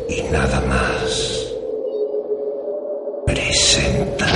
y nada más. Presenta.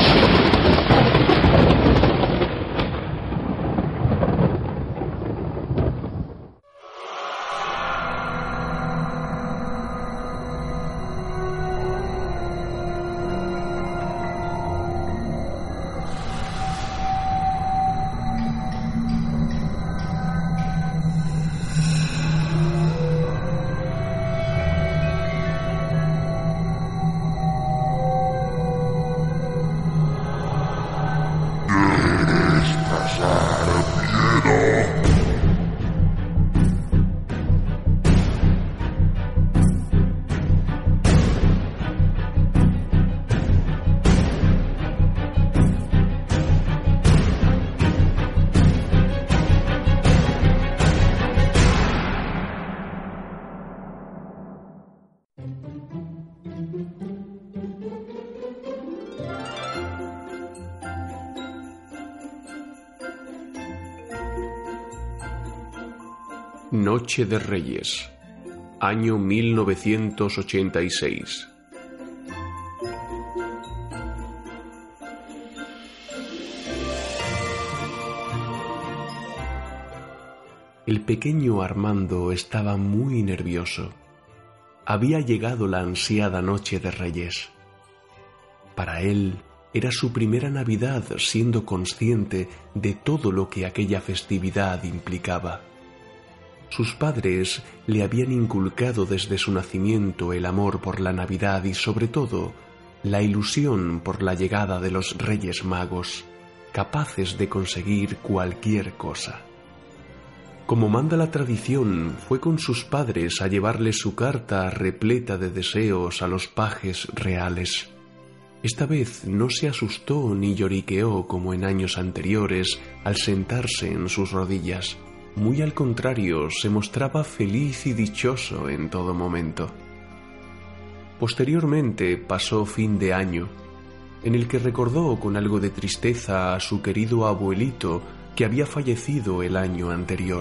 Noche de Reyes, año 1986. El pequeño Armando estaba muy nervioso. Había llegado la ansiada Noche de Reyes. Para él era su primera Navidad, siendo consciente de todo lo que aquella festividad implicaba. Sus padres le habían inculcado desde su nacimiento el amor por la Navidad y, sobre todo, la ilusión por la llegada de los Reyes Magos, capaces de conseguir cualquier cosa. Como manda la tradición, fue con sus padres a llevarle su carta repleta de deseos a los pajes reales. Esta vez no se asustó ni lloriqueó como en años anteriores al sentarse en sus rodillas. Muy al contrario, se mostraba feliz y dichoso en todo momento. Posteriormente pasó fin de año, en el que recordó con algo de tristeza a su querido abuelito que había fallecido el año anterior.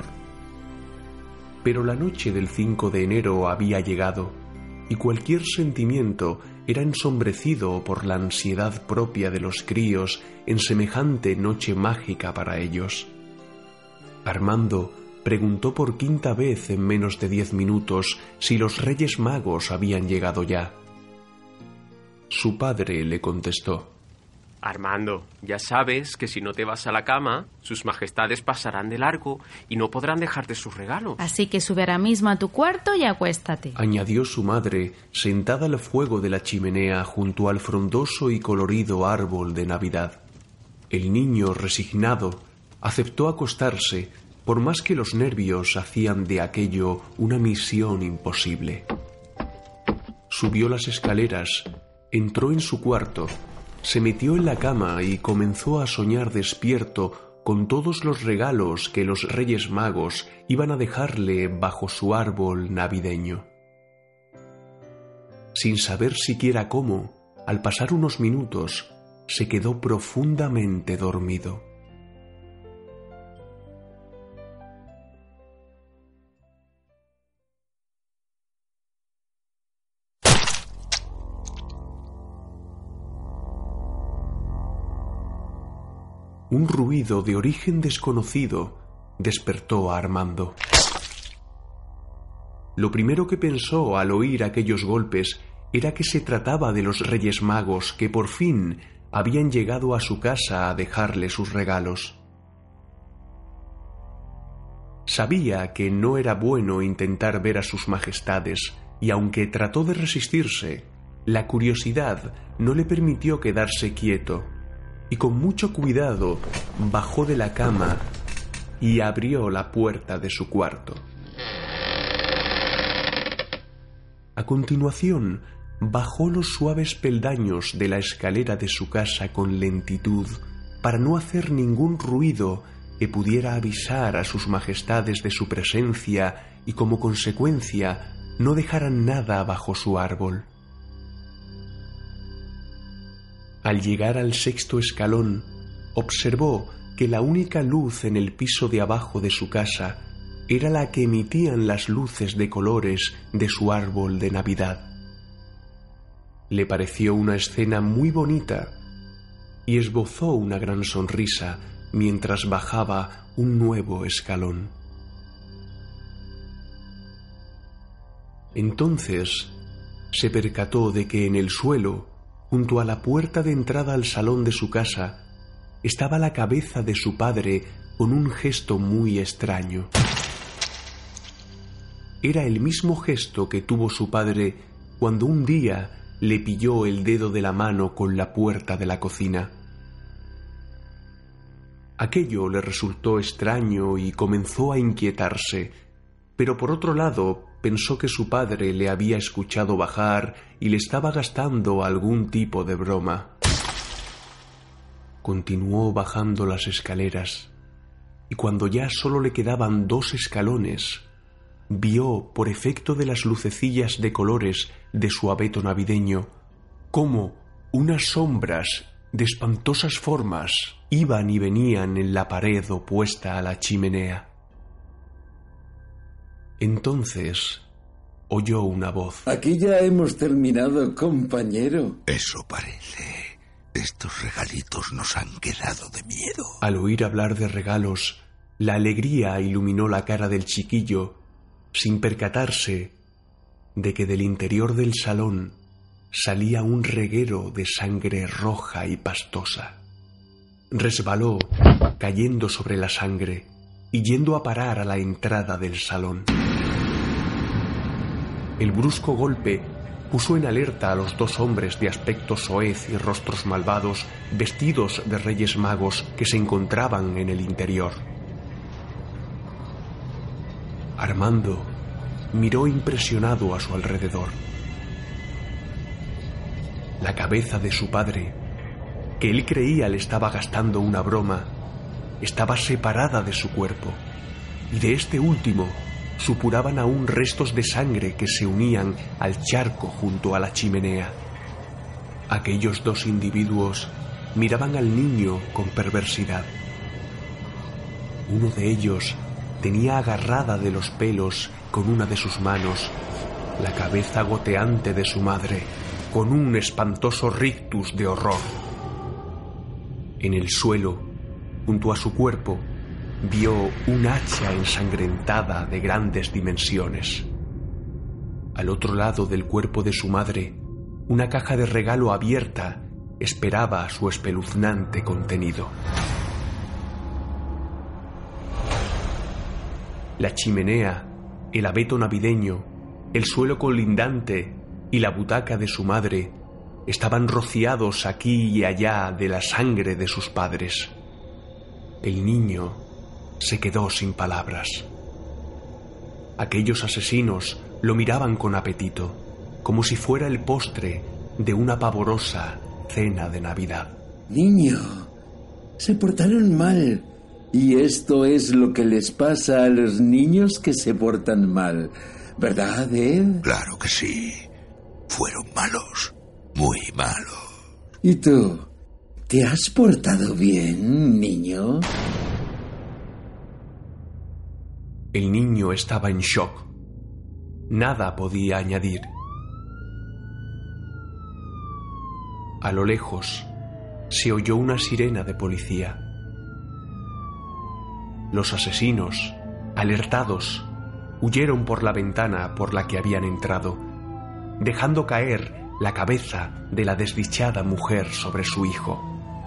Pero la noche del 5 de enero había llegado, y cualquier sentimiento era ensombrecido por la ansiedad propia de los críos en semejante noche mágica para ellos. Armando preguntó por quinta vez en menos de 10 minutos si los Reyes Magos habían llegado ya. Su padre le contestó: Armando, ya sabes que si no te vas a la cama, sus majestades pasarán de largo y no podrán dejarte sus regalos. Así que sube ahora mismo a tu cuarto y acuéstate, añadió su madre, sentada al fuego de la chimenea junto al frondoso y colorido árbol de Navidad. El niño, resignado, aceptó acostarse, por más que los nervios hacían de aquello una misión imposible. Subió las escaleras, entró en su cuarto, se metió en la cama y comenzó a soñar despierto con todos los regalos que los Reyes Magos iban a dejarle bajo su árbol navideño. Sin saber siquiera cómo, al pasar unos minutos, se quedó profundamente dormido. Un ruido de origen desconocido despertó a Armando. Lo primero que pensó al oír aquellos golpes era que se trataba de los Reyes Magos que por fin habían llegado a su casa a dejarle sus regalos. Sabía que no era bueno intentar ver a sus majestades y aunque trató de resistirse, la curiosidad no le permitió quedarse quieto. Y con mucho cuidado bajó de la cama y abrió la puerta de su cuarto. A continuación, bajó los suaves peldaños de la escalera de su casa con lentitud para no hacer ningún ruido que pudiera avisar a sus majestades de su presencia y como consecuencia no dejaran nada bajo su árbol. Al llegar al 6º escalón, observó que la única luz en el piso de abajo de su casa era la que emitían las luces de colores de su árbol de Navidad. Le pareció una escena muy bonita y esbozó una gran sonrisa mientras bajaba un nuevo escalón. Entonces se percató de que en el suelo, junto a la puerta de entrada al salón de su casa, estaba la cabeza de su padre con un gesto muy extraño. Era el mismo gesto que tuvo su padre cuando un día le pilló el dedo de la mano con la puerta de la cocina. Aquello le resultó extraño y comenzó a inquietarse, pero por otro lado pensó que su padre le había escuchado bajar y le estaba gastando algún tipo de broma. Continuó bajando las escaleras y cuando ya solo le quedaban 2 escalones, vio, por efecto de las lucecillas de colores de su abeto navideño, cómo unas sombras de espantosas formas iban y venían en la pared opuesta a la chimenea. Entonces oyó una voz. Aquí ya hemos terminado, compañero. Eso parece. Estos regalitos nos han quedado de miedo. Al oír hablar de regalos, la alegría iluminó la cara del chiquillo, sin percatarse de que del interior del salón salía un reguero de sangre roja y pastosa. Resbaló, cayendo sobre la sangre y yendo a parar a la entrada del salón. El brusco golpe puso en alerta a los 2 hombres de aspecto soez y rostros malvados, vestidos de reyes magos, que se encontraban en el interior. Armando miró impresionado a su alrededor. La cabeza de su padre, que él creía le estaba gastando una broma, estaba separada de su cuerpo, y de este último supuraban aún restos de sangre que se unían al charco junto a la chimenea. Aquellos 2 individuos miraban al niño con perversidad. Uno de ellos tenía agarrada de los pelos con una de sus manos la cabeza goteante de su madre, con un espantoso rictus de horror. En el suelo, junto a su cuerpo, vio un hacha ensangrentada de grandes dimensiones. Al otro lado del cuerpo de su madre, una caja de regalo abierta esperaba su espeluznante contenido. La chimenea, el abeto navideño, el suelo colindante y la butaca de su madre estaban rociados aquí y allá de la sangre de sus padres. El niño se quedó sin palabras. Aquellos asesinos lo miraban con apetito, como si fuera el postre de una pavorosa cena de Navidad. Niño, se portaron mal. Y esto es lo que les pasa a los niños que se portan mal, ¿verdad, Ed? Claro que sí. Fueron malos. Muy malos. ¿Y tú? ¿Te has portado bien, niño? El niño estaba en shock. Nada podía añadir. A lo lejos se oyó una sirena de policía. Los asesinos, alertados, huyeron por la ventana por la que habían entrado, dejando caer la cabeza de la desdichada mujer sobre su hijo.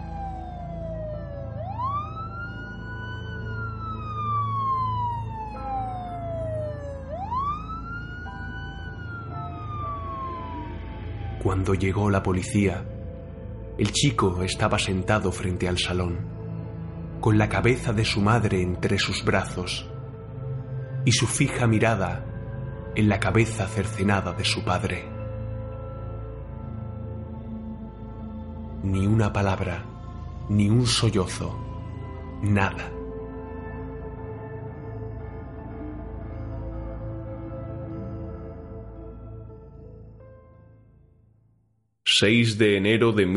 Cuando llegó la policía, el chico estaba sentado frente al salón, con la cabeza de su madre entre sus brazos y su fija mirada en la cabeza cercenada de su padre. Ni una palabra, ni un sollozo, nada. ...6 de enero de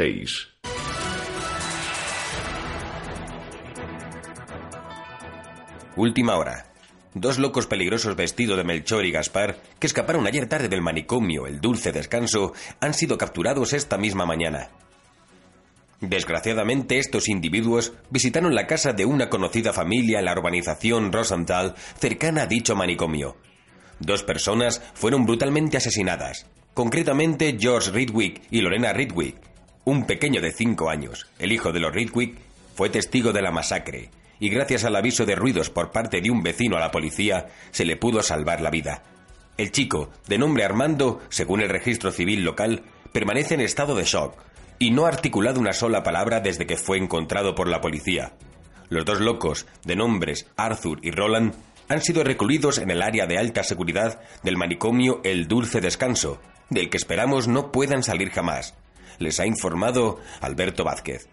1986... Última hora. 2 locos peligrosos vestidos de Melchor y Gaspar, que escaparon ayer tarde del manicomio El Dulce Descanso, han sido capturados esta misma mañana. Desgraciadamente, estos individuos visitaron la casa de una conocida familia en la urbanización Rosenthal, cercana a dicho manicomio. 2 personas fueron brutalmente asesinadas, concretamente George Ridwick y Lorena Ridwick. Un pequeño de 5 años, el hijo de los Ridwick, fue testigo de la masacre, y gracias al aviso de ruidos por parte de un vecino a la policía, se le pudo salvar la vida. El chico, de nombre Armando, según el registro civil local, permanece en estado de shock y no ha articulado una sola palabra desde que fue encontrado por la policía. Los 2 locos, de nombres Arthur y Roland, han sido recluidos en el área de alta seguridad del manicomio El Dulce Descanso, del que esperamos no puedan salir jamás. Les ha informado Alberto Vázquez.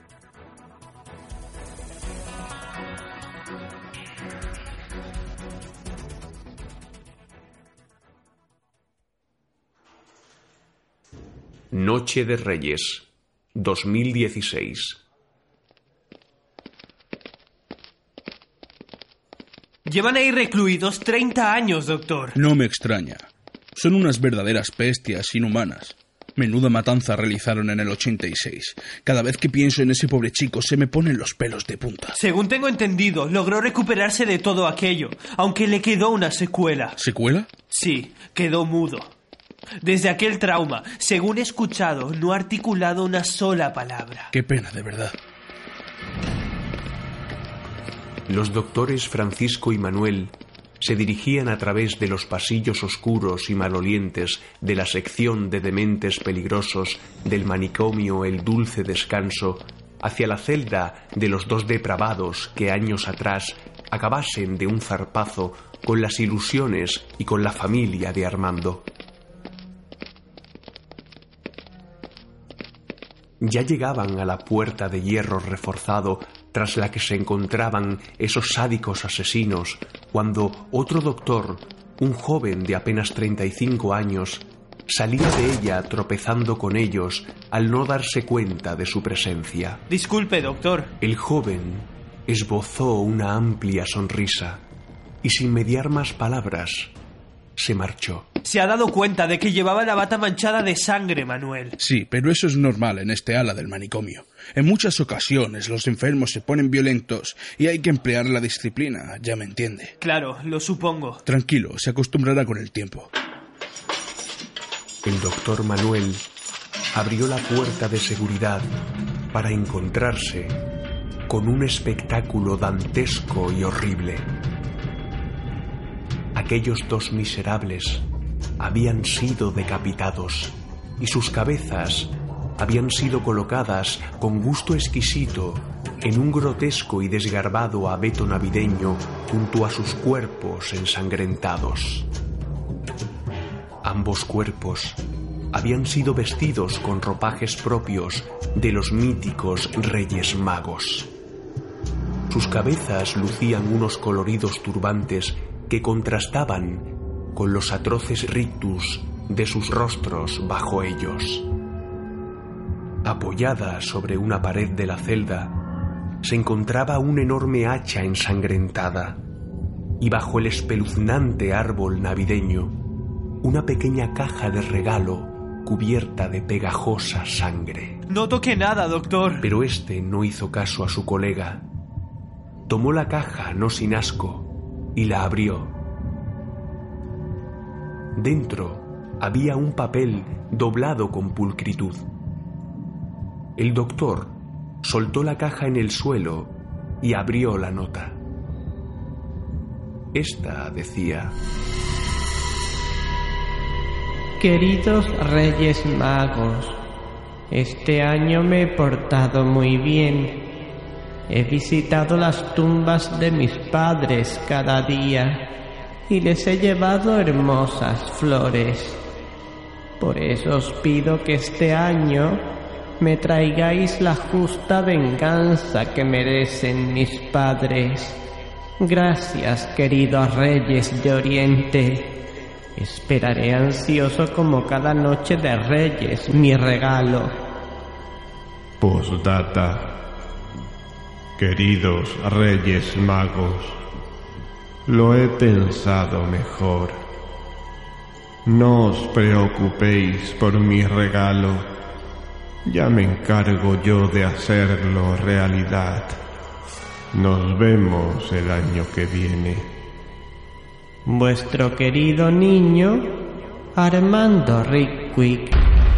Noche de Reyes, 2016. Llevan ahí recluidos 30 años, doctor. No me extraña. Son unas verdaderas bestias inhumanas. Menuda matanza realizaron en el 86. Cada vez que pienso en ese pobre chico se me ponen los pelos de punta. Según tengo entendido, logró recuperarse de todo aquello, aunque le quedó una secuela. ¿Secuela? Sí, quedó mudo. Desde aquel trauma, según he escuchado, no ha articulado una sola palabra. Qué pena, de verdad. Los doctores Francisco y Manuel se dirigían a través de los pasillos oscuros y malolientes de la sección de dementes peligrosos del manicomio El Dulce Descanso hacia la celda de los 2 depravados que años atrás acabasen de un zarpazo con las ilusiones y con la familia de Armando. Ya llegaban a la puerta de hierro reforzado tras la que se encontraban esos sádicos asesinos, cuando otro doctor, un joven de apenas 35 años, salía de ella tropezando con ellos al no darse cuenta de su presencia. Disculpe, doctor. El joven esbozó una amplia sonrisa y sin mediar más palabras se marchó. Se ha dado cuenta de que llevaba la bata manchada de sangre, Manuel. Sí, pero eso es normal en este ala del manicomio. En muchas ocasiones los enfermos se ponen violentos y hay que emplear la disciplina, ya me entiende. Claro, lo supongo. Tranquilo, se acostumbrará con el tiempo. El doctor Manuel abrió la puerta de seguridad para encontrarse con un espectáculo dantesco y horrible. Aquellos 2 miserables habían sido decapitados y sus cabezas habían sido colocadas con gusto exquisito en un grotesco y desgarbado abeto navideño junto a sus cuerpos ensangrentados. Ambos cuerpos habían sido vestidos con ropajes propios de los míticos Reyes Magos. Sus cabezas lucían unos coloridos turbantes que contrastaban con los atroces rictus de sus rostros bajo ellos. Apoyada sobre una pared de la celda se encontraba una enorme hacha ensangrentada y bajo el espeluznante árbol navideño una pequeña caja de regalo cubierta de pegajosa sangre. No toque nada, doctor. Pero este no hizo caso a su colega. Tomó la caja no sin asco y la abrió. Dentro había un papel doblado con pulcritud. El doctor soltó la caja en el suelo y abrió la nota. Esta decía: Queridos Reyes Magos, este año me he portado muy bien. He visitado las tumbas de mis padres cada día y les he llevado hermosas flores. Por eso os pido que este año me traigáis la justa venganza que merecen mis padres. Gracias, queridos Reyes de Oriente. Esperaré ansioso como cada noche de Reyes mi regalo. Postdata. Queridos Reyes Magos, Lo he pensado mejor. No os preocupéis por mi regalo. Ya me encargo yo de hacerlo realidad. Nos vemos el año que viene. Vuestro querido niño, Armando Rickwick.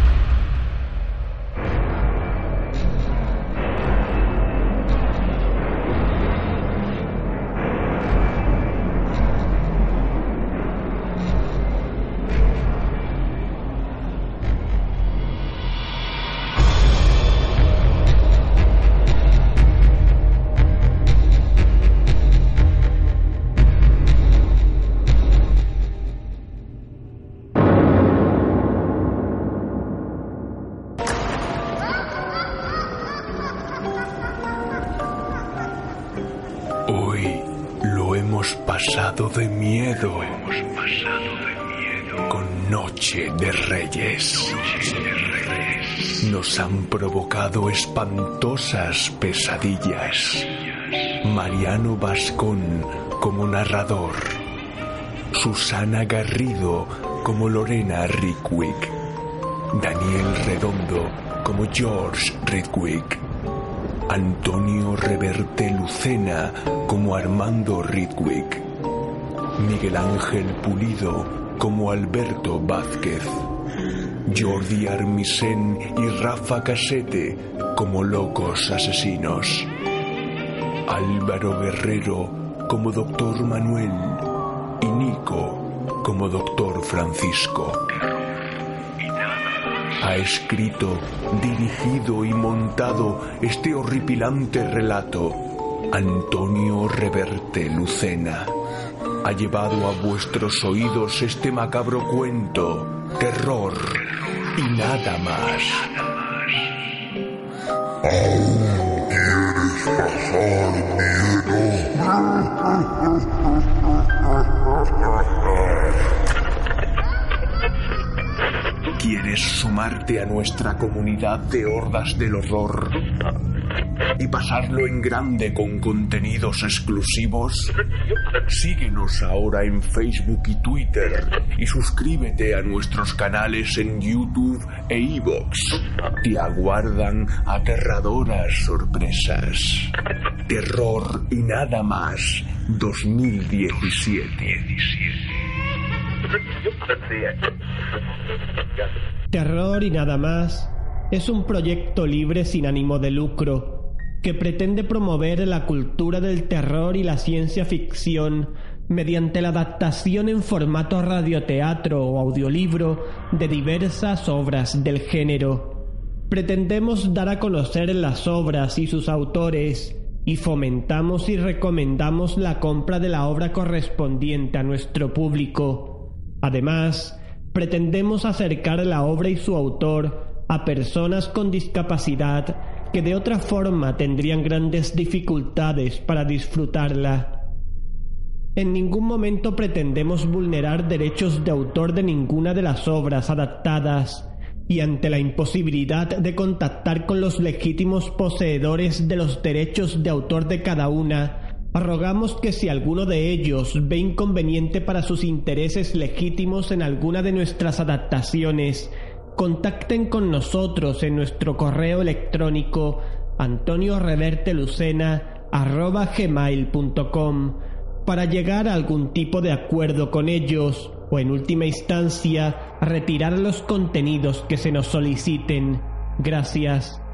pasado de miedo. Con Noche de Reyes. Nos han provocado espantosas pesadillas. Mariano Bascón como narrador. Susana Garrido como Lorena Rickwick. Daniel Redondo como George Rickwick. Antonio Reverte Lucena como Armando Rickwick. Miguel Ángel Pulido como Alberto Vázquez. Jordi Armisen y Rafa Casete como Locos Asesinos. Álvaro Guerrero como Doctor Manuel y Nico como Doctor Francisco. Ha escrito, dirigido y montado este horripilante relato Antonio Reverte Lucena. Ha llevado a vuestros oídos este macabro cuento, terror y nada más. ¿Aún quieres pasar ¿Quieres sumarte a nuestra comunidad de hordas del horror y pasarlo en grande con contenidos exclusivos? Síguenos ahora en Facebook y Twitter y suscríbete a nuestros canales en YouTube e iVoox. Te aguardan aterradoras sorpresas. Terror y nada más 2017. Terror y nada más es un proyecto libre sin ánimo de lucro que pretende promover la cultura del terror y la ciencia ficción mediante la adaptación en formato radioteatro o audiolibro de diversas obras del género. Pretendemos dar a conocer las obras y sus autores y fomentamos y recomendamos la compra de la obra correspondiente a nuestro público. Además, pretendemos acercar la obra y su autor a personas con discapacidad que de otra forma tendrían grandes dificultades para disfrutarla. En ningún momento pretendemos vulnerar derechos de autor de ninguna de las obras adaptadas, y ante la imposibilidad de contactar con los legítimos poseedores de los derechos de autor de cada una, rogamos que si alguno de ellos ve inconveniente para sus intereses legítimos en alguna de nuestras adaptaciones, contacten con nosotros en nuestro correo electrónico antoniorevertelucena@gmail.com para llegar a algún tipo de acuerdo con ellos o en última instancia retirar los contenidos que se nos soliciten. Gracias.